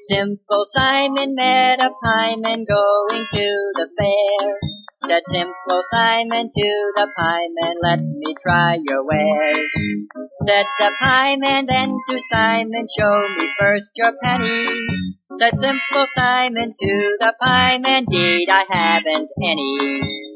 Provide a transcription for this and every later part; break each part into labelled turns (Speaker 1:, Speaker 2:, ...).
Speaker 1: Simple Simon met a pieman going to the fair. Said Simple Simon to the pieman, let me try your wares. Said the pieman then to Simon, show me first your penny. Said Simple Simon to the pieman, indeed I haven't any.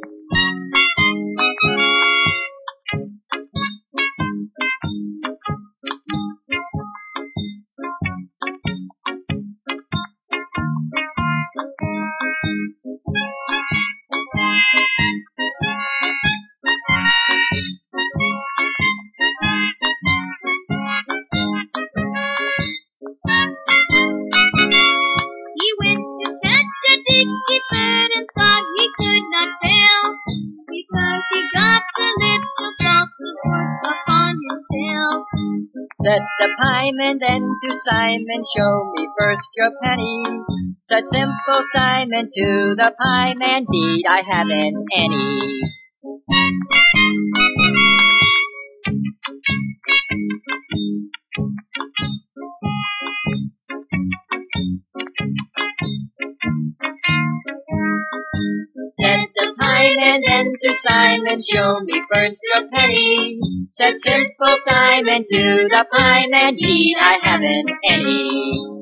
Speaker 2: He went to fetch a dicky bird and thought he could not fail, because he got the little softest work upon his tail.
Speaker 1: Said the pieman then to Simon, show me first your penny. Said Simple Simon to the pieman, indeed I haven't any. Said the pieman then to Simon, show me first your penny. Said Simple Simon to the pieman, indeed I haven't any.